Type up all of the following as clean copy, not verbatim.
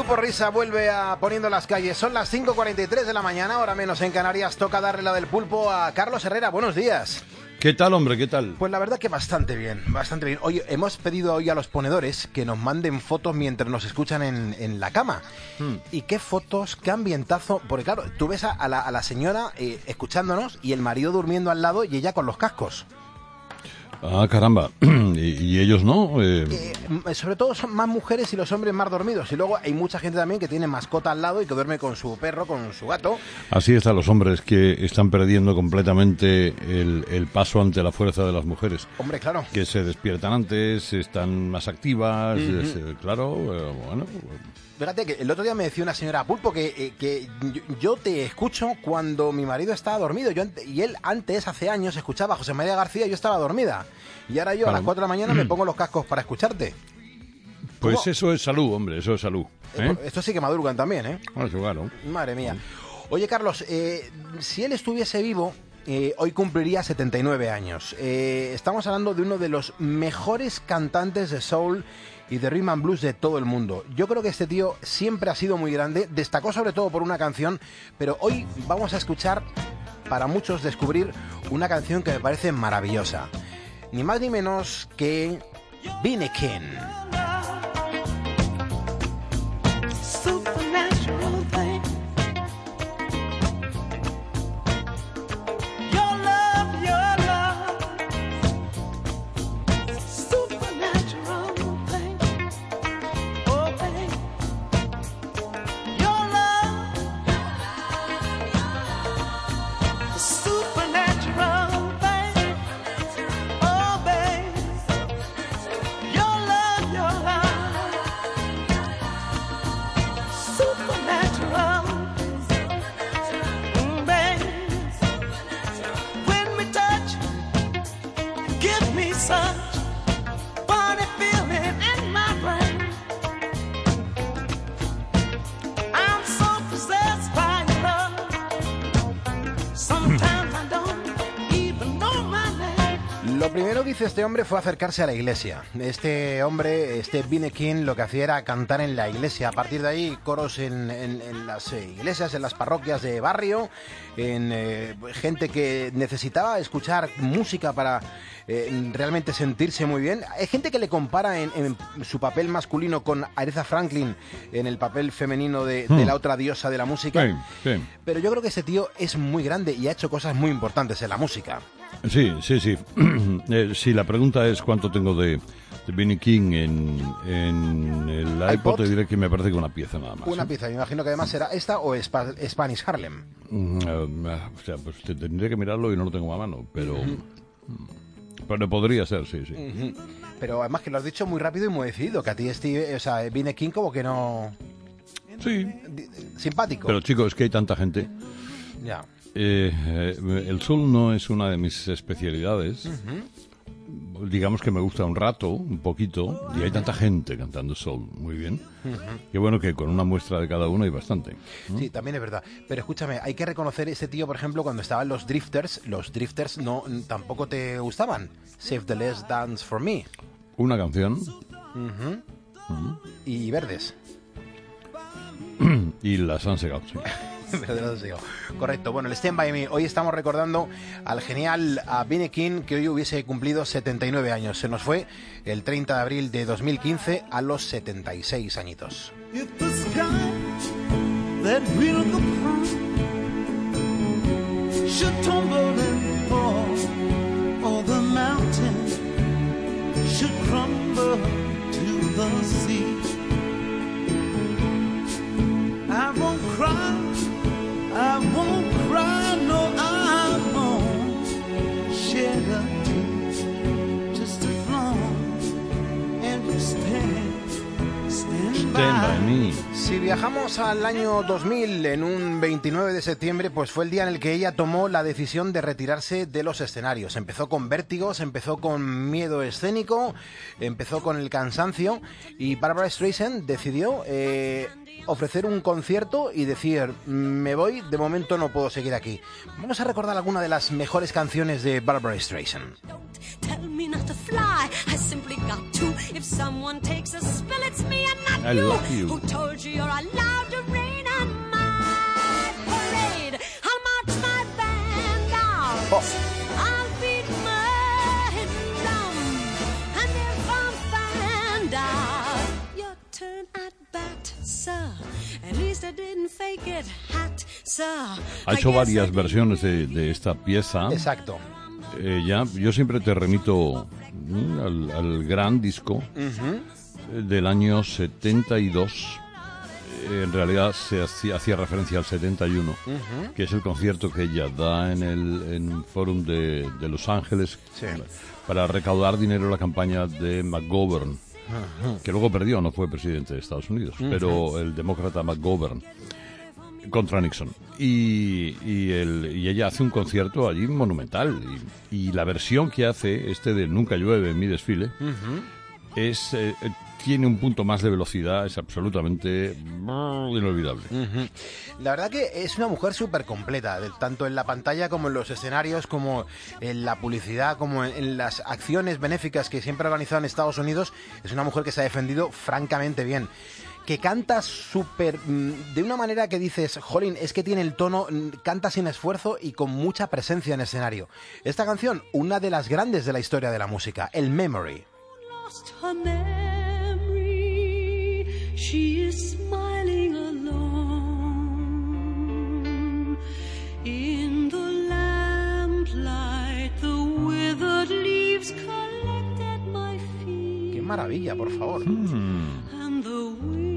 Grupo Risa vuelve a Poniendo las calles. Son las 5:43 de la mañana, hora menos en Canarias. Toca darle la del pulpo a Carlos Herrera. Buenos días. ¿Qué tal, hombre? ¿Qué tal? Pues la verdad que bastante bien, bastante bien. Oye, hemos pedido hoy a los ponedores que nos manden fotos mientras nos escuchan en la cama. Y qué fotos, qué ambientazo. Porque claro, tú ves a la señora escuchándonos y el marido durmiendo al lado y ella con los cascos. Ah, caramba. ¿Y ellos no? Sobre todo son más mujeres y los hombres más dormidos. Y luego hay mucha gente también que tiene mascota al lado y que duerme con su perro, con su gato. Así están los hombres que están perdiendo completamente el paso ante la fuerza de las mujeres. Hombre, claro. Que se despiertan antes, están más activas, claro, bueno. Fíjate que el otro día me decía una señora Pulpo que yo te escucho cuando mi marido estaba dormido. Y él antes, hace años, escuchaba a José María García y yo estaba dormida. Y ahora yo a las 4 de la mañana me pongo los cascos para escucharte. Pues ¿Cómo? Eso es salud, hombre, eso es salud. Esto sí que madrugan también, ¿eh? Claro. Madre mía. Oye, Carlos, si él estuviese vivo, hoy cumpliría 79 años. Estamos hablando de uno de los mejores cantantes de soul y de rhythm and blues de todo el mundo. Yo creo que este tío siempre ha sido muy grande, destacó sobre todo por una canción, pero hoy vamos a escuchar, para muchos descubrir, una canción que me parece maravillosa. Ni más ni menos que B.B. King. Lo primero que hizo este hombre fue acercarse a la iglesia. Este hombre, B.B. King, lo que hacía era cantar en la iglesia. A partir de ahí, coros en las iglesias, en las parroquias de barrio, en gente que necesitaba escuchar música para realmente sentirse muy bien. Hay gente que le compara en su papel masculino con Aretha Franklin en el papel femenino de la otra diosa de la música. Sí. Pero yo creo que este tío es muy grande y ha hecho cosas muy importantes en la música. Sí. Si la pregunta es cuánto tengo de B.B. King en el iPod, te diré que me parece que una pieza nada más. Una pieza, me imagino que además será esta o Spanish Harlem. O sea, pues tendría que mirarlo y no lo tengo a mano, pero podría ser, sí. Pero además que lo has dicho muy rápido y muy decidido, que a ti B.B. King como que no... Sí. Simpático. Pero chicos, es que hay tanta gente. Ya. El soul no es una de mis especialidades. Digamos que me gusta un rato, un poquito, y hay tanta gente cantando soul, muy bien. Qué bueno que con una muestra de cada uno hay bastante, ¿no? Sí, también es verdad. Pero escúchame, hay que reconocer ese tío, por ejemplo, cuando estaban los Drifters no tampoco te gustaban. Save the Last Dance for Me. Una canción. Y Verdes. Y las han segado, sí. Correcto. Bueno, el Stand By Me. Hoy estamos recordando al genial B.B. King, que hoy hubiese cumplido 79 años. Se nos fue el 30 de abril de 2015 a los 76 añitos. I won't cry, no, I won't shed a tear, just as long as you stand by me. Si viajamos al año 2000, en un 29 de septiembre, pues fue el día en el que ella tomó la decisión de retirarse de los escenarios. Empezó con vértigos, empezó con miedo escénico, empezó con el cansancio, y Barbra Streisand decidió ofrecer un concierto y decir, me voy, de momento no puedo seguir aquí. Vamos a recordar alguna de las mejores canciones de Barbra Streisand. I love you. you're allowed to rain on my parade. I'll march my band out. Oh. I'll beat my drum. And if I'm found out, your turn at bat, sir. At least I didn't fake it, hat, sir. Ha hecho varias versiones de esta pieza. Exacto. Yo siempre te remito al gran disco del año 72. En realidad se hacía referencia al 71, que es el concierto que ella da en el Fórum de Los Ángeles, Sí. para recaudar dinero en la campaña de McGovern, que luego perdió, no fue presidente de Estados Unidos, pero el demócrata McGovern, contra Nixon. Y ella hace un concierto allí monumental. Y la versión que hace, de Nunca llueve en mi desfile, tiene un punto más de velocidad, es absolutamente inolvidable. La verdad que es una mujer súper completa, tanto en la pantalla como en los escenarios, como en la publicidad, como en las acciones benéficas que siempre ha organizado en Estados Unidos. Es una mujer que se ha defendido francamente bien. Que canta súper, de una manera que dices, jolín, es que tiene el tono, canta sin esfuerzo y con mucha presencia en escenario. Esta canción, una de las grandes de la historia de la música, el Memory. Lost her memory. She is smiling alone in the lamplight. The withered leaves collect at my feet. ¡Qué maravilla, por favor! And the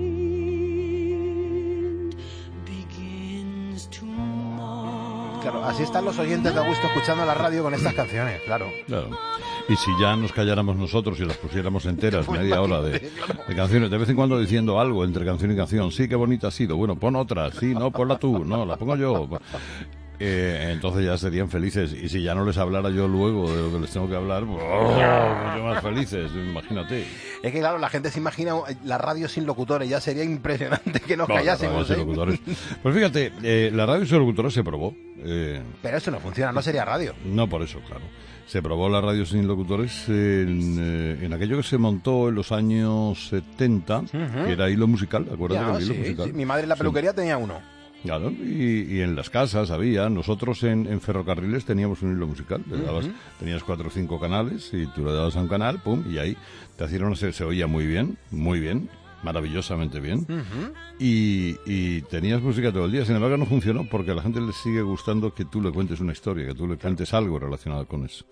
wind begins to mourn. Claro, así están los oyentes de a gusto escuchando la radio con estas canciones, claro. Claro. Y si ya nos calláramos nosotros y las pusiéramos enteras, media hora de canciones, de vez en cuando diciendo algo entre canción y canción, sí, qué bonita ha sido, bueno, pon otra, sí, no, ponla tú, no, la pongo yo. Entonces ya serían felices. Y si ya no les hablara yo luego de lo que les tengo que hablar, mucho más felices, imagínate. Es que claro, la gente se imagina la radio sin locutores, ya sería impresionante que nos No, callásemos, la radio sin locutores. Pues fíjate, la radio sin locutores se probó. Pero esto no funciona, no sería radio. No, por eso, claro. Se probó la radio sin locutores en aquello que se montó en los años 70, que era hilo musical, acuérdate Ya, del hilo sí, musical. sí. Mi madre en la peluquería tenía uno. Claro, y en las casas había, nosotros en ferrocarriles teníamos un hilo musical, tenías 4 o 5 canales y tú le dabas a un canal, pum, y ahí te hacían se oía muy bien, maravillosamente bien, y tenías música todo el día. Sin embargo no funcionó porque a la gente le sigue gustando que tú le cuentes una historia, que tú le cantes algo relacionado con eso.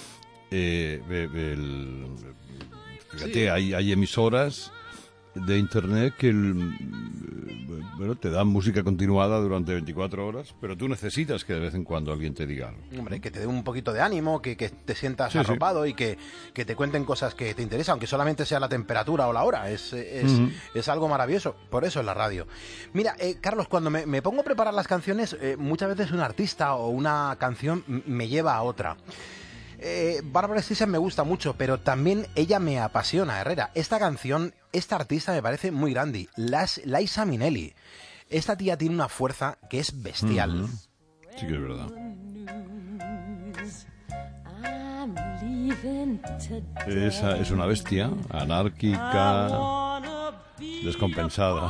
Fíjate, hay emisoras de internet que te dan música continuada durante 24 horas, pero tú necesitas que de vez en cuando alguien te diga algo. Hombre, que te dé un poquito de ánimo, que te sientas arropado y que te cuenten cosas que te interesan, aunque solamente sea la temperatura o la hora. Es algo maravilloso. Por eso es la radio. Mira, Carlos, cuando me pongo a preparar las canciones, muchas veces un artista o una canción me lleva a otra. Bárbara Streisand me gusta mucho, pero también ella me apasiona, Herrera. Esta canción, esta artista me parece muy grande. Liza Minnelli. Esta tía tiene una fuerza que es bestial. Sí que es verdad. Es una bestia anárquica, descompensada,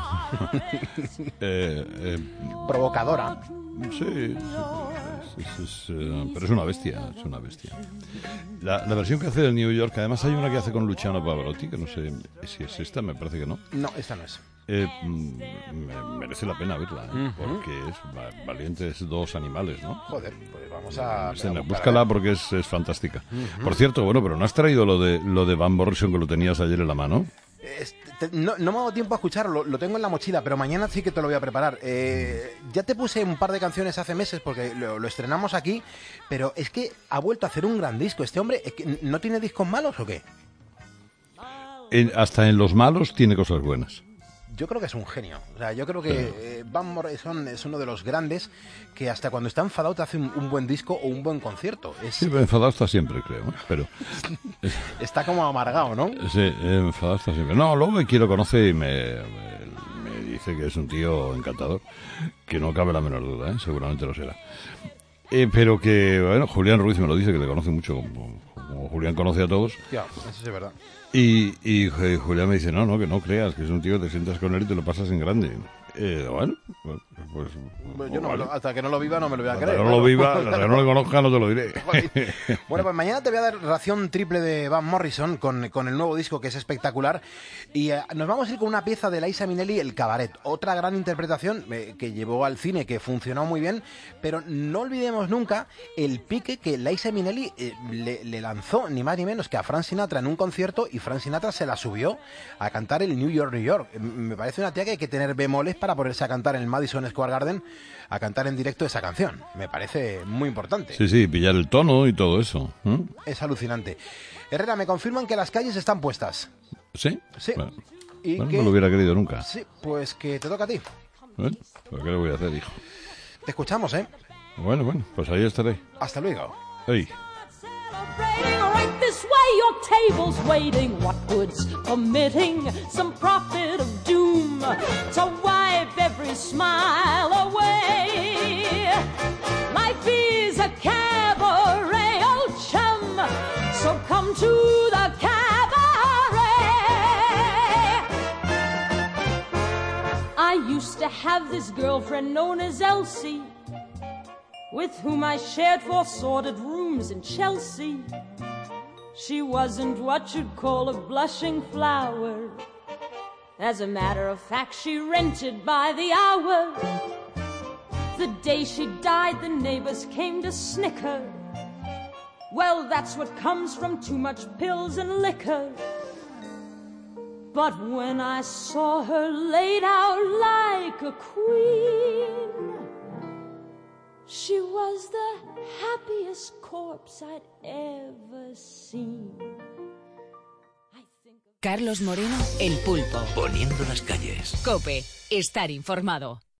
Provocadora. Sí, pero es una bestia, La versión que hace del New York, además hay una que hace con Luciano Pavarotti, que no sé si es esta, me parece que no. No, esta no es. Merece la pena verla, porque es valientes dos animales, ¿no? Joder, pues vamos a... Búscala porque es fantástica. Por cierto, bueno, pero ¿no has traído lo de Van Morrison que lo tenías ayer en la mano? No me ha dado tiempo a escucharlo, lo tengo en la mochila, pero mañana sí que te lo voy a preparar. Ya te puse un par de canciones hace meses porque lo estrenamos aquí, pero es que ha vuelto a hacer un gran disco. Este hombre, ¿no tiene discos malos o qué? Hasta en los malos tiene cosas buenas. Yo creo que es un genio. O sea, yo creo que Van Morrison es uno de los grandes que hasta cuando está enfadado te hace un buen disco o un buen concierto. Sí, pero enfadado está siempre, creo. Pero está como amargado, ¿no? Sí, enfadado está siempre. No, luego quien lo conoce y me dice que es un tío encantador, que no cabe la menor duda, seguramente lo será. Pero que, bueno, Julián Ruiz me lo dice, que le conoce mucho como Julián conoce a todos. Ya, eso sí es verdad. Y Julián me dice, no, que no creas, que es un tío que te sientas con él y te lo pasas en grande. Bueno, pues Yo no vale. hasta que no lo viva no me lo voy a Hasta creer. que no lo viva, hasta que no lo conozca, no te lo diré. Bueno, pues mañana te voy a dar ración triple de Van Morrison con el nuevo disco, que es espectacular. Y nos vamos a ir con una pieza de Liza Minnelli, El Cabaret. Otra gran interpretación que llevó al cine, que funcionó muy bien. Pero no olvidemos nunca el pique que Liza Minnelli le lanzó, ni más ni menos que a Frank Sinatra en un concierto, y Frank Sinatra se la subió a cantar el New York, New York. Me parece una tía que hay que tener bemoles para ponerse a cantar en el Madison Square Garden, a cantar en directo esa canción. Me parece muy importante. Sí, pillar el tono y todo eso. Es alucinante. Herrera, me confirman que las calles están puestas. ¿Sí? Sí. Bueno, Y no que... lo hubiera querido nunca. Sí, pues que te toca a ti. Bueno, pues ¿qué le voy a hacer, hijo? Te escuchamos, ¿eh? Bueno, pues ahí estaré. Hasta luego. Hey. Celebrating right this way, your table's waiting. What good's committing some prophet of doom to wipe every smile away? Life is a cabaret, old chum, so come to the cabaret. I used to have this girlfriend known as Elsie, with whom I shared 4 sordid rooms in Chelsea. She wasn't what you'd call a blushing flower. As a matter of fact, she rented by the hour. The day she died, the neighbors came to snicker. Well, that's what comes from too much pills and liquor. But when I saw her laid out like a queen, she was the happiest corpse I'd ever seen. Carlos Moreno, El Pulpo. Poniendo las calles. COPE. Estar informado.